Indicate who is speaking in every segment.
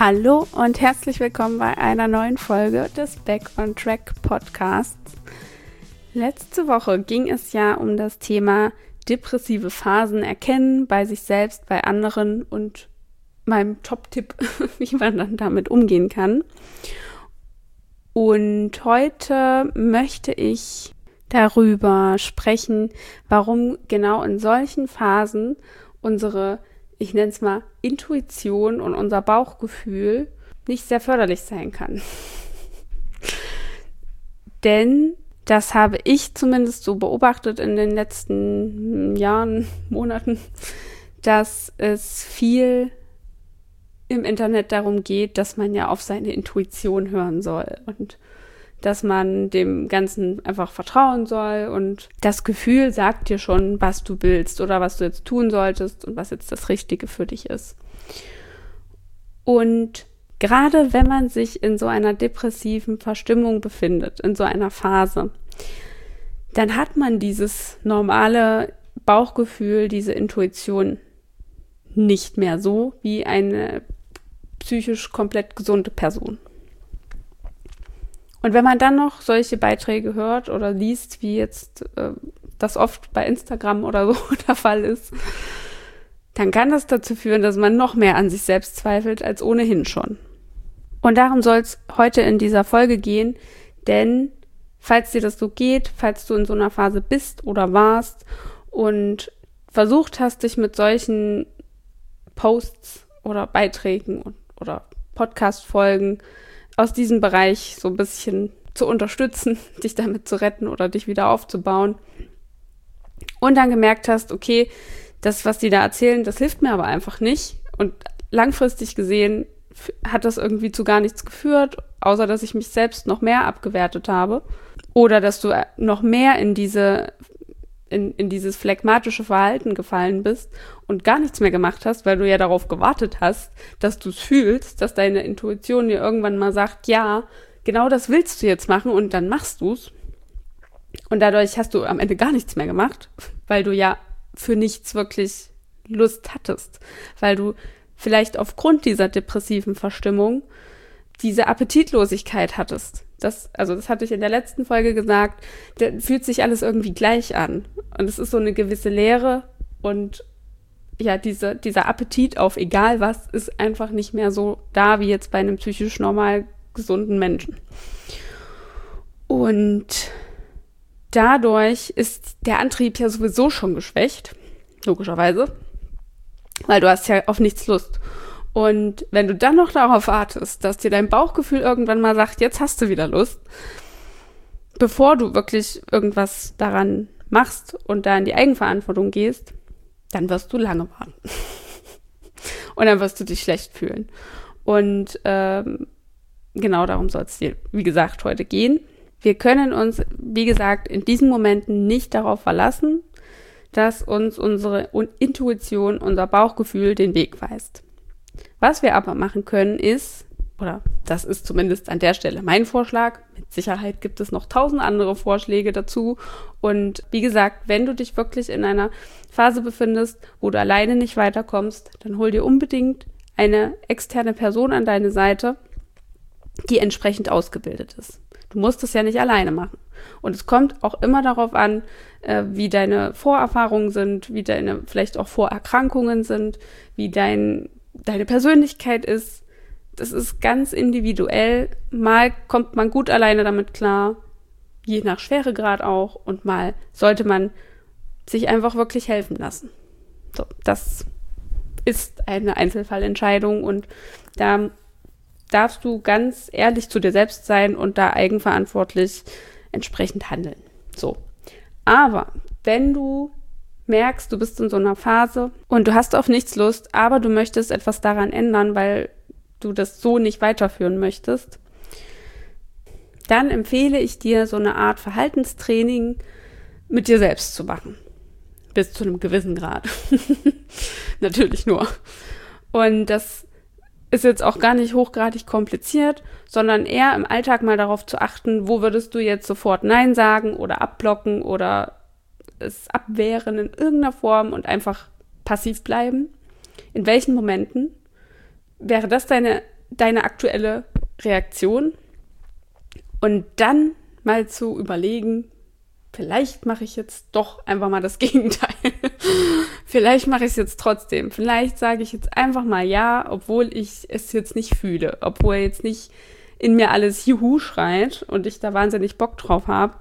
Speaker 1: Hallo und herzlich willkommen bei einer neuen Folge des Back on Track Podcasts. Letzte Woche ging es ja um das Thema depressive Phasen erkennen bei sich selbst, bei anderen und meinem Top-Tipp, wie man dann damit umgehen kann. Und heute möchte ich darüber sprechen, warum genau in solchen Phasen unsere, ich nenne es mal, Intuition und unser Bauchgefühl nicht sehr förderlich sein kann. Denn das habe ich zumindest so beobachtet in den letzten Jahren, Monaten, dass es viel im Internet darum geht, dass man ja auf seine Intuition hören soll und dass man dem Ganzen einfach vertrauen soll und das Gefühl sagt dir schon, was du willst oder was du jetzt tun solltest und was jetzt das Richtige für dich ist. Und gerade wenn man sich in so einer depressiven Verstimmung befindet, in so einer Phase, dann hat man dieses normale Bauchgefühl, diese Intuition nicht mehr so wie eine psychisch komplett gesunde Person. Und wenn man dann noch solche Beiträge hört oder liest, wie jetzt das oft bei Instagram oder so der Fall ist, dann kann das dazu führen, dass man noch mehr an sich selbst zweifelt als ohnehin schon. Und darum soll es heute in dieser Folge gehen, denn falls dir das so geht, falls du in so einer Phase bist oder warst und versucht hast, dich mit solchen Posts oder Beiträgen oder Podcast-Folgen aus diesem Bereich so ein bisschen zu unterstützen, dich damit zu retten oder dich wieder aufzubauen. Und dann gemerkt hast, okay, das, was die da erzählen, das hilft mir aber einfach nicht. Und langfristig gesehen hat das irgendwie zu gar nichts geführt, außer dass ich mich selbst noch mehr abgewertet habe. Oder dass du noch mehr in dieses phlegmatische Verhalten gefallen bist und gar nichts mehr gemacht hast, weil du ja darauf gewartet hast, dass du es fühlst, dass deine Intuition dir irgendwann mal sagt, ja, genau das willst du jetzt machen und dann machst du es. Und dadurch hast du am Ende gar nichts mehr gemacht, weil du ja für nichts wirklich Lust hattest, weil du vielleicht aufgrund dieser depressiven Verstimmung diese Appetitlosigkeit hattest. Das hatte ich in der letzten Folge gesagt, da fühlt sich alles irgendwie gleich an. Und es ist so eine gewisse Leere und ja, dieser Appetit auf egal was ist einfach nicht mehr so da wie jetzt bei einem psychisch normal gesunden Menschen. Und dadurch ist der Antrieb ja sowieso schon geschwächt, logischerweise, weil du hast ja auf nichts Lust. Und wenn du dann noch darauf wartest, dass dir dein Bauchgefühl irgendwann mal sagt, jetzt hast du wieder Lust, bevor du wirklich irgendwas daran machst und da in die Eigenverantwortung gehst, dann wirst du lange warten. Und dann wirst du dich schlecht fühlen. Und genau darum soll es dir, wie gesagt, heute gehen. Wir können uns, wie gesagt, in diesen Momenten nicht darauf verlassen, dass uns unsere Intuition, unser Bauchgefühl den Weg weist. Was wir aber machen können ist, oder das ist zumindest an der Stelle mein Vorschlag, mit Sicherheit gibt es noch 1000 andere Vorschläge dazu und wie gesagt, wenn du dich wirklich in einer Phase befindest, wo du alleine nicht weiterkommst, dann hol dir unbedingt eine externe Person an deine Seite, die entsprechend ausgebildet ist. Du musst es ja nicht alleine machen. Und es kommt auch immer darauf an, wie deine Vorerfahrungen sind, wie deine vielleicht auch Vorerkrankungen sind, wie deine Persönlichkeit ist. Das ist ganz individuell. Mal kommt man gut alleine damit klar, je nach Schweregrad auch. Und mal sollte man sich einfach wirklich helfen lassen. So, das ist eine Einzelfallentscheidung und da darfst du ganz ehrlich zu dir selbst sein und da eigenverantwortlich entsprechend handeln. So. Aber wenn du merkst, du bist in so einer Phase und du hast auf nichts Lust, aber du möchtest etwas daran ändern, weil du das so nicht weiterführen möchtest, dann empfehle ich dir, so eine Art Verhaltenstraining mit dir selbst zu machen. Bis zu einem gewissen Grad. Natürlich nur. Und das ist jetzt auch gar nicht hochgradig kompliziert, sondern eher im Alltag mal darauf zu achten, wo würdest du jetzt sofort Nein sagen oder abblocken oder es abwehren in irgendeiner Form und einfach passiv bleiben. In welchen Momenten wäre das deine deine aktuelle Reaktion und dann mal zu überlegen, vielleicht mache ich jetzt doch einfach mal das Gegenteil. Vielleicht mache ich es jetzt trotzdem. Vielleicht sage ich jetzt einfach mal ja, obwohl ich es jetzt nicht fühle. Obwohl jetzt nicht in mir alles Juhu schreit und ich da wahnsinnig Bock drauf habe.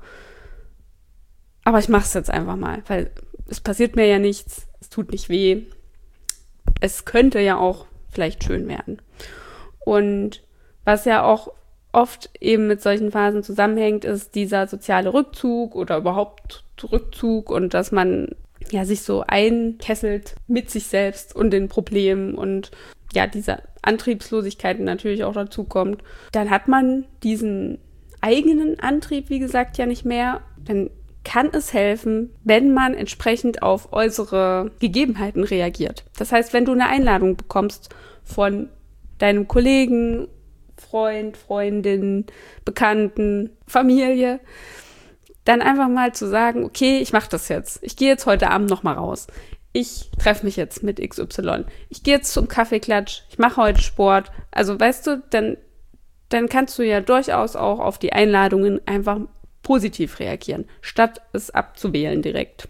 Speaker 1: Aber ich mache es jetzt einfach mal, weil es passiert mir ja nichts. Es tut nicht weh. Es könnte ja auch vielleicht schön werden. Und was ja auch oft eben mit solchen Phasen zusammenhängt, ist dieser soziale Rückzug oder überhaupt Rückzug und dass man ja sich so einkesselt mit sich selbst und den Problemen und ja, diese Antriebslosigkeit natürlich auch dazu kommt. Dann hat man diesen eigenen Antrieb, wie gesagt, ja nicht mehr. Dann kann es helfen, wenn man entsprechend auf äußere Gegebenheiten reagiert. Das heißt, wenn du eine Einladung bekommst von deinem Kollegen, Freund, Freundin, Bekannten, Familie, dann einfach mal zu sagen, okay, ich mache das jetzt. Ich gehe jetzt heute Abend noch mal raus. Ich treffe mich jetzt mit XY. Ich gehe jetzt zum Kaffeeklatsch. Ich mache heute Sport. Also weißt du, dann kannst du ja durchaus auch auf die Einladungen einfach positiv reagieren, statt es abzuwählen direkt.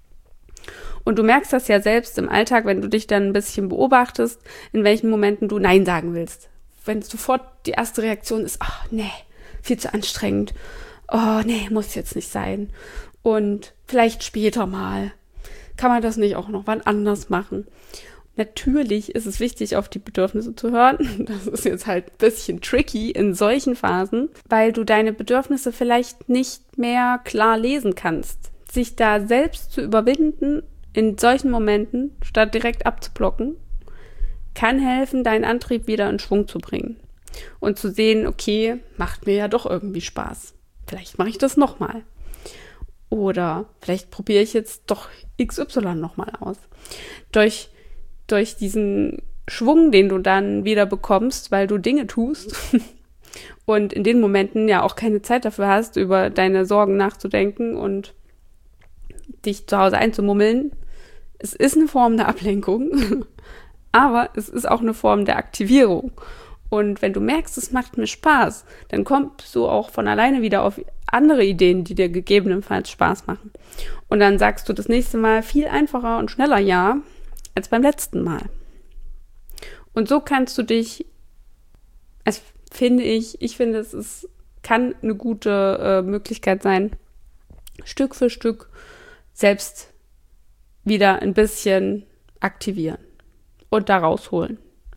Speaker 1: Und du merkst das ja selbst im Alltag, wenn du dich dann ein bisschen beobachtest, in welchen Momenten du Nein sagen willst. Wenn sofort die erste Reaktion ist, ach nee, viel zu anstrengend. Oh nee, muss jetzt nicht sein. Und vielleicht später mal. Kann man das nicht auch noch wann anders machen? Natürlich ist es wichtig, auf die Bedürfnisse zu hören. Das ist jetzt halt ein bisschen tricky in solchen Phasen, weil du deine Bedürfnisse vielleicht nicht mehr klar lesen kannst. Sich da selbst zu überwinden in solchen Momenten, statt direkt abzublocken, kann helfen, deinen Antrieb wieder in Schwung zu bringen. Und zu sehen, okay, macht mir ja doch irgendwie Spaß. Vielleicht mache ich das nochmal. Oder vielleicht probiere ich jetzt doch XY nochmal aus. Durch diesen Schwung, den du dann wieder bekommst, weil du Dinge tust und in den Momenten ja auch keine Zeit dafür hast, über deine Sorgen nachzudenken und dich zu Hause einzumummeln. Es ist eine Form der Ablenkung, aber es ist auch eine Form der Aktivierung. Und wenn du merkst, es macht mir Spaß, dann kommst du auch von alleine wieder auf andere Ideen, die dir gegebenenfalls Spaß machen. Und dann sagst du das nächste Mal viel einfacher und schneller Ja als beim letzten Mal. Und so kannst du dich, finde, es kann eine gute Möglichkeit sein, Stück für Stück selbst wieder ein bisschen aktivieren und da rausholen.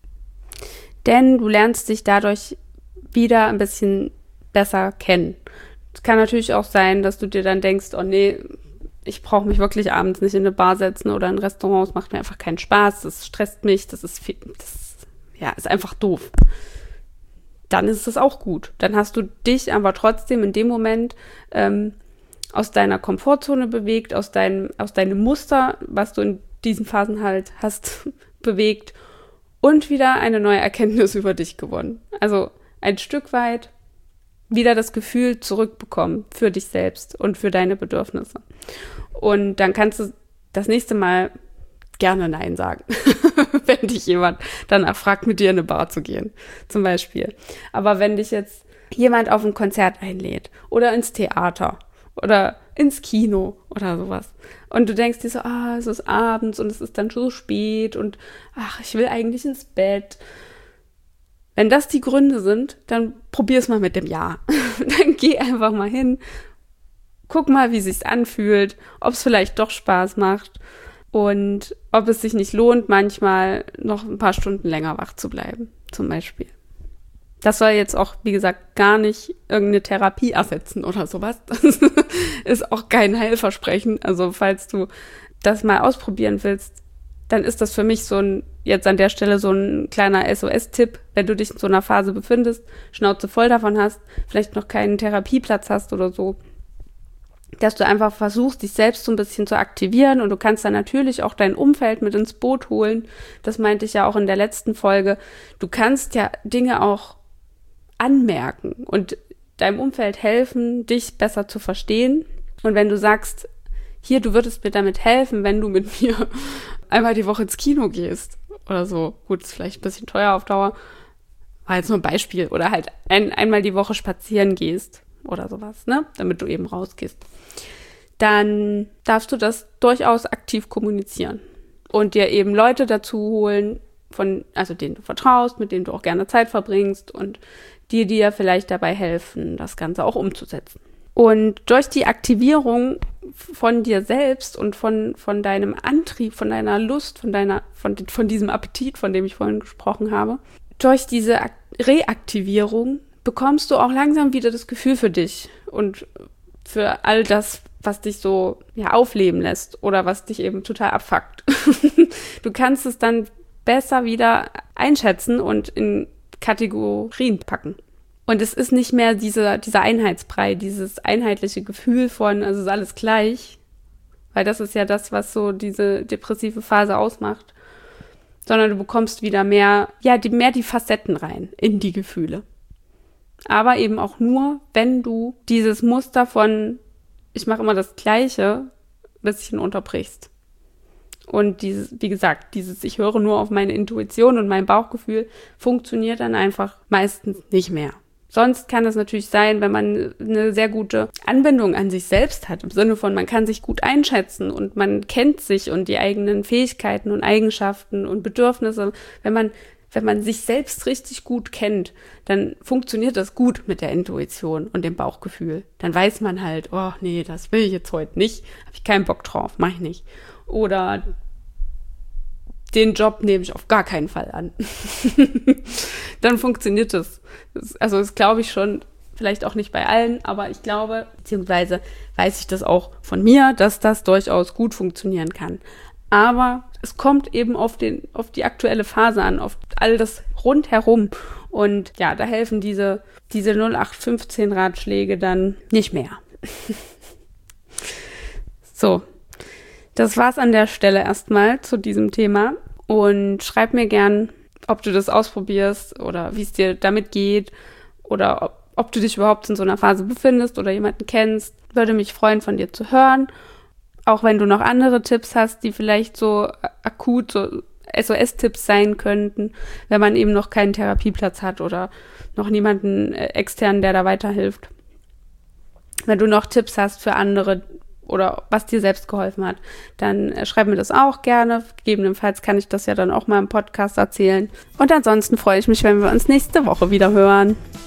Speaker 1: Denn du lernst dich dadurch wieder ein bisschen besser kennen. Es kann natürlich auch sein, dass du dir dann denkst, oh nee, ich brauche mich wirklich abends nicht in eine Bar setzen oder in ein Restaurant, es macht mir einfach keinen Spaß, das stresst mich, das ist einfach doof. Dann ist es auch gut. Dann hast du dich aber trotzdem in dem Moment aus deiner Komfortzone bewegt, aus deinem Muster, was du in diesen Phasen halt hast, bewegt und wieder eine neue Erkenntnis über dich gewonnen. Also ein Stück weit wieder das Gefühl zurückbekommen für dich selbst und für deine Bedürfnisse. Und dann kannst du das nächste Mal gerne Nein sagen, wenn dich jemand danach fragt, mit dir in eine Bar zu gehen, zum Beispiel. Aber wenn dich jetzt jemand auf ein Konzert einlädt oder ins Theater oder ins Kino oder sowas und du denkst dir so, es ist abends und es ist dann schon so spät und ich will eigentlich ins Bett. Wenn das die Gründe sind, dann probier's mal mit dem Ja. Dann geh einfach mal hin, guck mal, wie es sich anfühlt, ob es vielleicht doch Spaß macht und ob es sich nicht lohnt, manchmal noch ein paar Stunden länger wach zu bleiben, zum Beispiel. Das soll jetzt auch, wie gesagt, gar nicht irgendeine Therapie ersetzen oder sowas. Das ist auch kein Heilversprechen. Also falls du das mal ausprobieren willst, dann ist das für mich jetzt an der Stelle so ein kleiner SOS-Tipp, wenn du dich in so einer Phase befindest, Schnauze voll davon hast, vielleicht noch keinen Therapieplatz hast oder so, dass du einfach versuchst, dich selbst so ein bisschen zu aktivieren und du kannst dann natürlich auch dein Umfeld mit ins Boot holen. Das meinte ich ja auch in der letzten Folge. Du kannst ja Dinge auch anmerken und deinem Umfeld helfen, dich besser zu verstehen. Und wenn du sagst, hier, du würdest mir damit helfen, wenn du mit mir einmal die Woche ins Kino gehst oder so. Gut, ist vielleicht ein bisschen teuer auf Dauer. war jetzt nur ein Beispiel, oder halt einmal die Woche spazieren gehst oder sowas, ne, damit du eben rausgehst, dann darfst du das durchaus aktiv kommunizieren und dir eben Leute dazu holen, also denen du vertraust, mit denen du auch gerne Zeit verbringst und die dir vielleicht dabei helfen, das Ganze auch umzusetzen. Und durch die Aktivierung von dir selbst und von deinem Antrieb, von deiner Lust, von diesem Appetit, von dem ich vorhin gesprochen habe, durch diese Reaktivierung bekommst du auch langsam wieder das Gefühl für dich und für all das, was dich so aufleben lässt oder was dich eben total abfuckt. Du kannst es dann besser wieder einschätzen und in Kategorien packen. Und es ist nicht mehr dieser Einheitsbrei, dieses einheitliche Gefühl von, also ist alles gleich, weil das ist ja das, was so diese depressive Phase ausmacht, sondern du bekommst wieder mehr die Facetten rein in die Gefühle. Aber eben auch nur, wenn du dieses Muster von, ich mache immer das Gleiche, ein bisschen unterbrichst. Und wie gesagt, ich höre nur auf meine Intuition und mein Bauchgefühl, funktioniert dann einfach meistens nicht mehr. Sonst kann es natürlich sein, wenn man eine sehr gute Anbindung an sich selbst hat, im Sinne von, man kann sich gut einschätzen und man kennt sich und die eigenen Fähigkeiten und Eigenschaften und Bedürfnisse. Wenn man sich selbst richtig gut kennt, dann funktioniert das gut mit der Intuition und dem Bauchgefühl. Dann weiß man halt, oh nee, das will ich jetzt heute nicht, habe ich keinen Bock drauf, mache ich nicht. Oder den Job nehme ich auf gar keinen Fall an. Dann funktioniert das. Das glaube ich schon, vielleicht auch nicht bei allen, aber ich glaube, beziehungsweise weiß ich das auch von mir, dass das durchaus gut funktionieren kann. Aber es kommt eben auf die aktuelle Phase an, auf all das rundherum. Und ja, da helfen diese 0815 Ratschläge dann nicht mehr. So, das war's an der Stelle erstmal zu diesem Thema. Und schreib mir gern, ob du das ausprobierst oder wie es dir damit geht oder ob du dich überhaupt in so einer Phase befindest oder jemanden kennst. Würde mich freuen, von dir zu hören. Auch wenn du noch andere Tipps hast, die vielleicht so akut so SOS-Tipps sein könnten, wenn man eben noch keinen Therapieplatz hat oder noch niemanden externen, der da weiterhilft. Wenn du noch Tipps hast für andere oder was dir selbst geholfen hat, dann schreib mir das auch gerne. Gegebenenfalls kann ich das ja dann auch mal im Podcast erzählen. Und ansonsten freue ich mich, wenn wir uns nächste Woche wieder hören.